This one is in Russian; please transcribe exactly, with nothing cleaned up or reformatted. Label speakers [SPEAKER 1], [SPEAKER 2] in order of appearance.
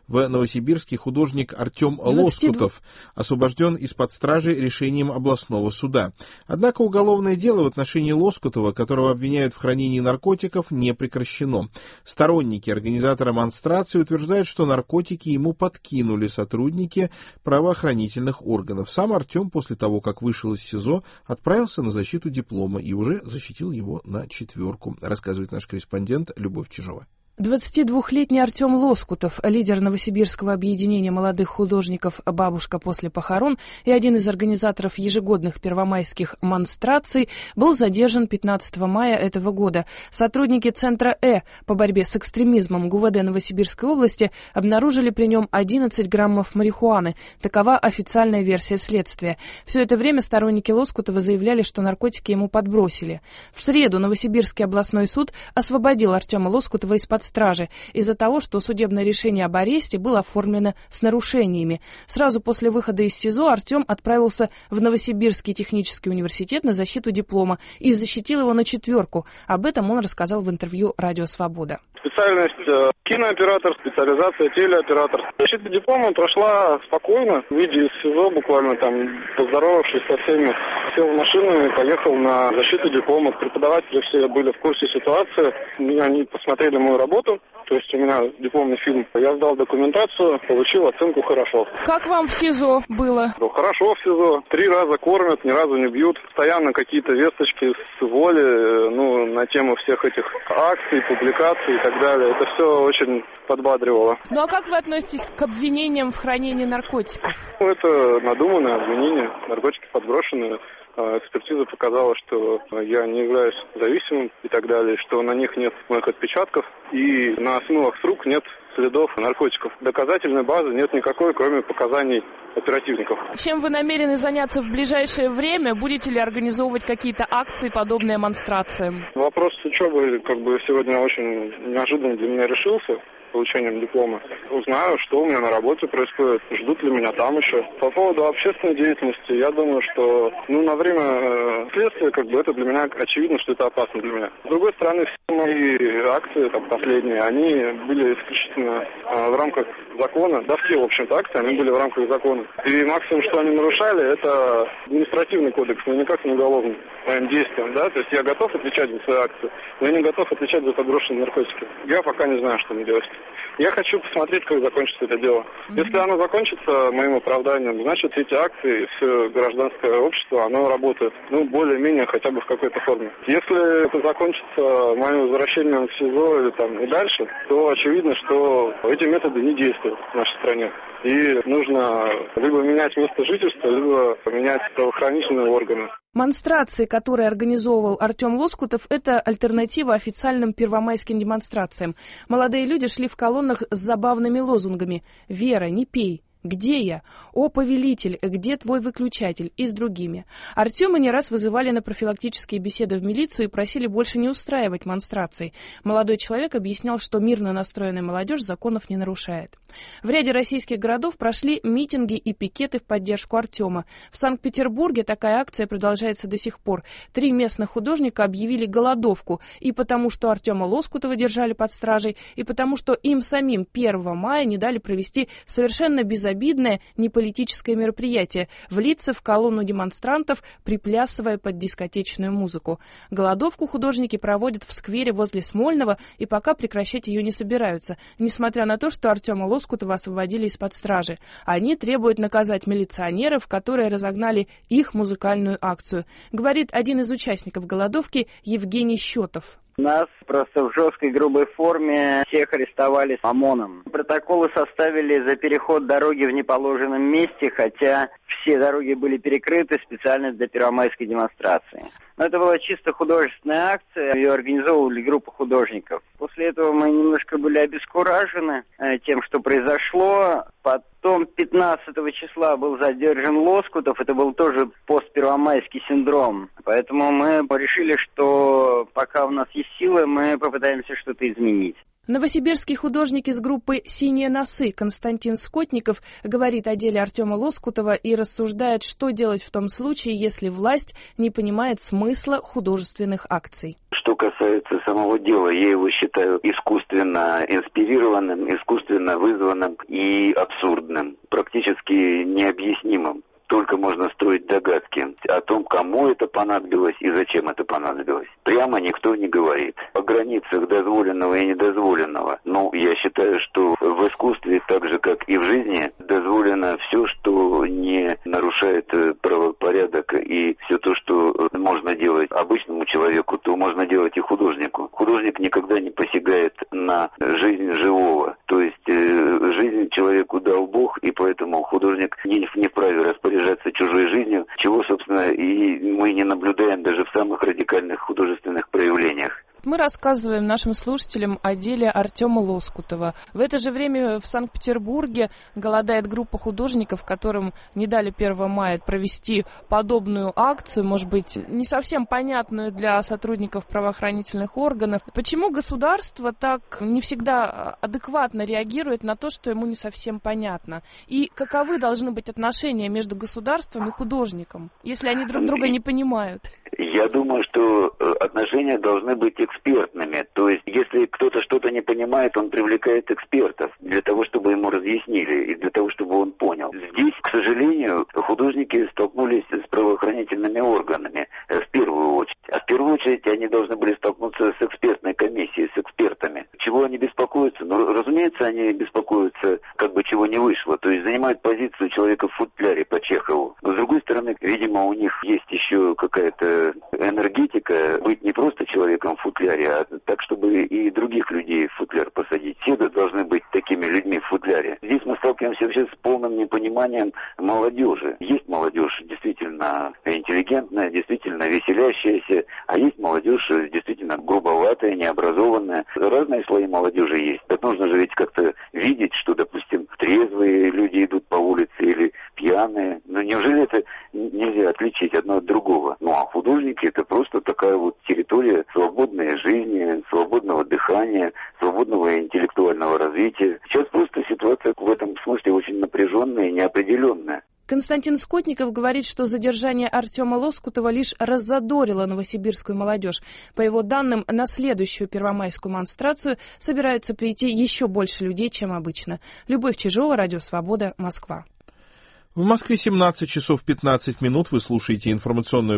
[SPEAKER 1] В Новосибирске художник Артем Лоскутов освобожден из-под стражи решением областного суда. Однако уголовное дело в отношении Лоскутова, которого обвиняют в хранении наркотиков, не прекращено. Сторонники организатора монстрации утверждают, что наркотики ему подкинули сотрудники правоохранительных органов. Сам Артем после того, как вышел из СИЗО, отправился на защиту диплома и уже защитил его на четверку, рассказывает наш корреспондент Любовь Чижова.
[SPEAKER 2] двадцатидвухлетний Артем Лоскутов, лидер Новосибирского объединения молодых художников «Бабушка после похорон» и один из организаторов ежегодных первомайских монстраций, был задержан пятнадцатого мая этого года. Сотрудники Центра Э по борьбе с экстремизмом ГУВД Новосибирской области обнаружили при нем одиннадцать граммов марихуаны. Такова официальная версия следствия. Все это время сторонники Лоскутова заявляли, что наркотики ему подбросили. В среду Новосибирский областной суд освободил Артема Лоскутова из-под стражи из-за того, что судебное решение об аресте было оформлено с нарушениями. Сразу после выхода из СИЗО Артем отправился в Новосибирский технический университет на защиту диплома и защитил его на четверку. Об этом он рассказал в интервью «Радио Свобода».
[SPEAKER 3] Специальность э, кинооператор, специализация телеоператор. Защита диплома прошла спокойно, выйдя из СИЗО, буквально там поздоровавшись со всеми, сел в машину и поехал на защиту диплома. Преподаватели все были в курсе ситуации, они посмотрели мою работу, то есть у меня дипломный фильм. Я сдал документацию, получил оценку «хорошо».
[SPEAKER 2] Как вам в СИЗО было?
[SPEAKER 3] Ну, хорошо в СИЗО. Три раза кормят, ни разу не бьют. Постоянно какие-то весточки с воли, ну, на тему всех этих акций, публикаций и так далее. Это все очень подбадривало.
[SPEAKER 2] Ну а как вы относитесь к обвинениям в хранении наркотиков?
[SPEAKER 3] Ну, это надуманное обвинение. Наркотики подброшены. Экспертиза показала, что я не являюсь зависимым и так далее, что на них нет моих отпечатков и на смылах с рук нет следов наркотиков. Доказательной базы нет никакой, кроме показаний оперативников.
[SPEAKER 2] Чем вы намерены заняться в ближайшее время? Будете ли организовывать какие-то акции, подобные монстрациям?
[SPEAKER 3] Вопрос с учебой как бы сегодня очень неожиданно для меня решился. Получением диплома. Узнаю, что у меня на работе происходит, ждут ли меня там еще. По поводу общественной деятельности, я думаю, что ну, на время э, следствия, как бы это для меня очевидно, что это опасно для меня. С другой стороны, все мои акции, там, последние, они были исключительно э, в рамках закона. Да, все, в общем-то, акции, они были в рамках закона. И максимум, что они нарушали, это административный кодекс, но никак не уголовный моим действиям, да. То есть я готов отвечать за свои акции, но я не готов отвечать за подброшенные наркотики. Я пока не знаю, что мне делать. Я хочу посмотреть, как закончится это дело. Mm-hmm. Если оно закончится моим оправданием, значит, эти акции, все гражданское общество, оно работает. Ну, более-менее, хотя бы в какой-то форме. Если это закончится моим возвращением в СИЗО или там и дальше, то очевидно, что эти методы не действуют в нашей стране. И нужно либо менять место жительства, либо поменять правоохранительные органы.
[SPEAKER 2] Монстрации, которые организовывал Артем Лоскутов, это альтернатива официальным первомайским демонстрациям. Молодые люди шли в колоннах с забавными лозунгами «Вера, не пей», «Где я?», «О, повелитель, где твой выключатель?» и с другими. Артема не раз вызывали на профилактические беседы в милицию и просили больше не устраивать монстраций. Молодой человек объяснял, что мирно настроенная молодежь законов не нарушает. В ряде российских городов прошли митинги и пикеты в поддержку Артема. В Санкт-Петербурге такая акция продолжается до сих пор. Три местных художника объявили голодовку и потому, что Артема Лоскутова держали под стражей, и потому, что им самим первого мая не дали провести совершенно безобидное обидное неполитическое мероприятие – влиться в колонну демонстрантов, приплясывая под дискотечную музыку. Голодовку художники проводят в сквере возле Смольного и пока прекращать ее не собираются, несмотря на то, что Артема Лоскутова освободили из-под стражи. Они требуют наказать милиционеров, которые разогнали их музыкальную акцию, говорит один из участников голодовки Евгений Щетов.
[SPEAKER 4] Нас просто в жесткой грубой форме всех арестовали ОМОНом. Протоколы составили за переход дороги в неположенном месте, хотя все дороги были перекрыты специально для первомайской демонстрации. Но это была чисто художественная акция, ее организовывали группа художников. После этого мы немножко были обескуражены э, тем, что произошло. Потом пятнадцатого числа был задержан Лоскутов, это был тоже постпервомайский синдром. Поэтому мы решили, что пока у нас есть силы, мы попытаемся что-то изменить.
[SPEAKER 2] Новосибирский художник из группы «Синие носы» Константин Скотников говорит о деле Артема Лоскутова и рассуждает, что делать в том случае, если власть не понимает смысла художественных акций.
[SPEAKER 5] Что касается самого дела, я его считаю искусственно инспирированным, искусственно вызванным и абсурдным, практически необъяснимым. Только можно строить догадки о том, кому это понадобилось и зачем это понадобилось. Прямо никто не говорит. О границах дозволенного и недозволенного. Ну, я считаю, что в искусстве, так же как и в жизни, дозволено все, что не нарушает правопорядок, и все то, что можно делать обычному человеку, то можно делать и художнику. Художник никогда не посягает на жизнь живого. То есть э, жизнь человеку дал Бог, и поэтому художник не, не вправе распоряжаться чужой жизнью, чего, собственно, и мы не наблюдаем даже в самых радикальных художественных проявлениях.
[SPEAKER 2] Мы рассказываем нашим слушателям о деле Артема Лоскутова. В это же время в Санкт-Петербурге голодает группа художников, которым не дали первого мая провести подобную акцию, может быть, не совсем понятную для сотрудников правоохранительных органов. Почему государство так не всегда адекватно реагирует на то, что ему не совсем понятно? И каковы должны быть отношения между государством и художником, если они друг друга не понимают?
[SPEAKER 5] Я думаю, что отношения должны быть экспертными. То есть, если кто-то что-то не понимает, он привлекает экспертов для того, чтобы ему разъяснили и для того, чтобы он понял. Здесь, к сожалению, художники столкнулись с правоохранительными органами в первую очередь. А в первую очередь они должны были столкнуться с экспертной комиссией, с экспертами. Чего они беспокоятся? Ну, разумеется, они беспокоятся, как бы чего не вышло. То есть занимают позицию человека в футляре по Чехову. Но, с другой стороны, видимо, у них есть еще какая-то энергетика, быть не просто человеком в футляре, а так, чтобы и других людей в футляр посадить. Все должны быть такими людьми в футляре. Здесь мы сталкиваемся вообще с полным непониманием молодежи. Есть молодежь действительно интеллигентная, действительно веселящаяся, а есть молодежь действительно грубоватая, необразованная. Разные слои молодежи есть. Так нужно же ведь как-то видеть, что, допустим, трезвые люди идут по улице или пьяные. Но неужели это нельзя отличить одно от другого? Ну, а художники — это просто такая вот территория свободной жизни, свободного дыхания, свободного интеллектуального развития. Сейчас просто ситуация в этом смысле очень напряженная и неопределенная.
[SPEAKER 2] Константин Скотников говорит, что задержание Артема Лоскутова лишь раззадорило новосибирскую молодежь. По его данным, на следующую первомайскую монстрацию собирается прийти еще больше людей, чем обычно. Любовь Чижова, Радио Свобода, Москва.
[SPEAKER 1] В Москве семнадцать часов пятнадцать минут. Вы слушаете информационную